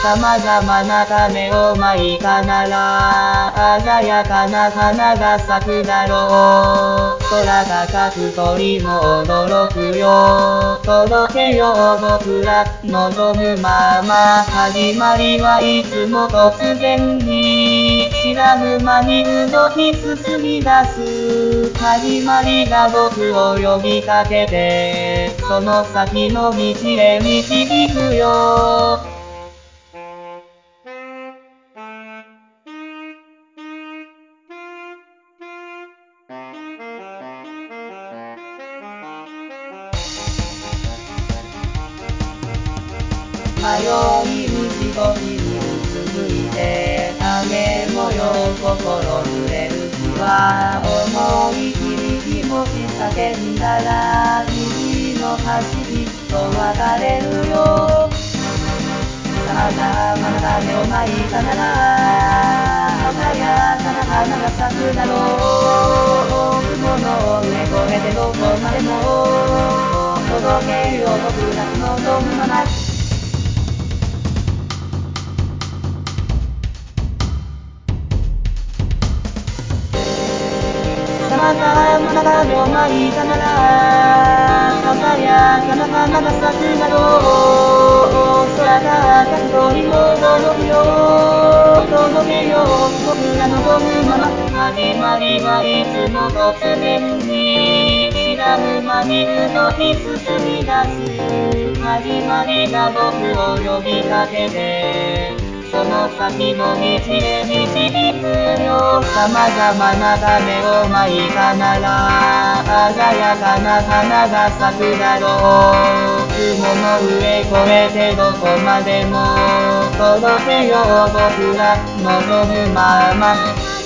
様々な種をまいたなら鮮やかな花が咲くだろう。空高く鳥も驚くよ。届けよう僕ら望むまま。始まりはいつも突然に知らぬ間に動き進み出す。始まりが僕を呼びかけてその先の道へ導くよ。迷い打ち越しにうつむいて雨模様心濡れる日は思い切り気持ち叫んだら虹の橋きっと渡れるよ。様々な種をまいたなら鮮やかな花が咲くだろう。雲の上越えてどこまでも届けよう僕ら望むまま。様々な種をまいたなら鮮やかな花が咲くだろう。空が赤く鳥も驚くよ。届けよう僕ら望むまま。始まりはいつも突然に知らぬ間に動き進み出す。始まりが僕を呼びかけてその先の道へ導くよ。様々な種をまいたなら鮮やかな花が咲くだろう。雲の上越えてどこまでも届けよう僕ら望むまま。